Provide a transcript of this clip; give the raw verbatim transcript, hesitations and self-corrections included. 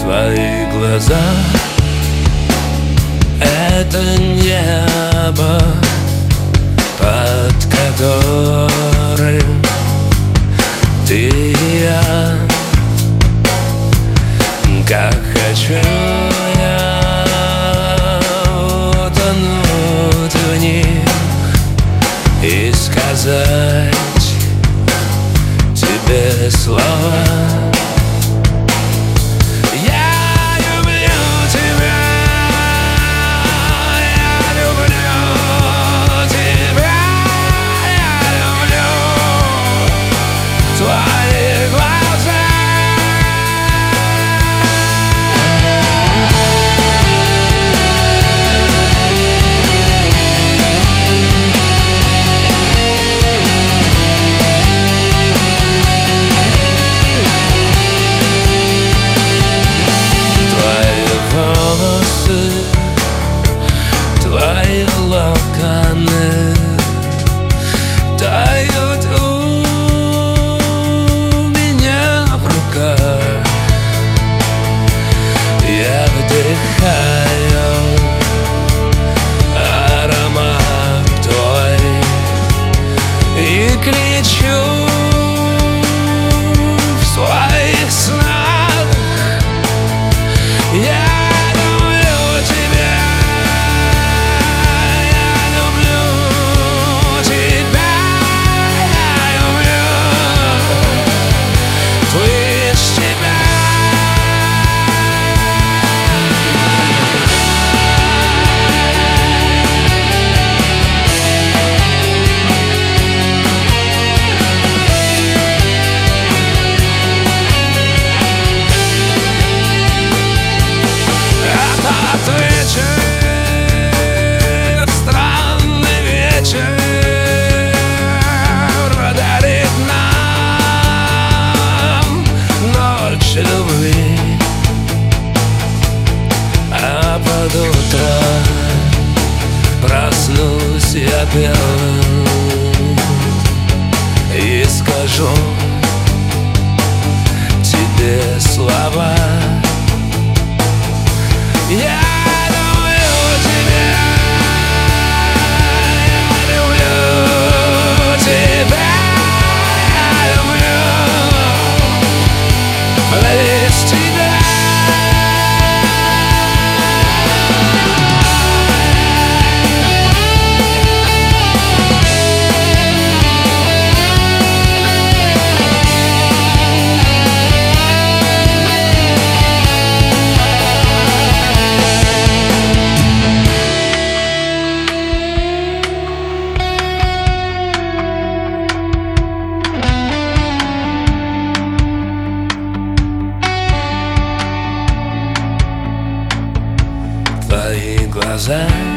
Твои глаза — это небо, под которым ты и я. Как хочу я утонуть в них и сказать тебе слова. Твои локоны тают у меня в руках. Я вдыхаю аромат твой и кричу в своих снах: я любви, а под утро проснусь я белым и скажу тебе слова. Я Твои глаза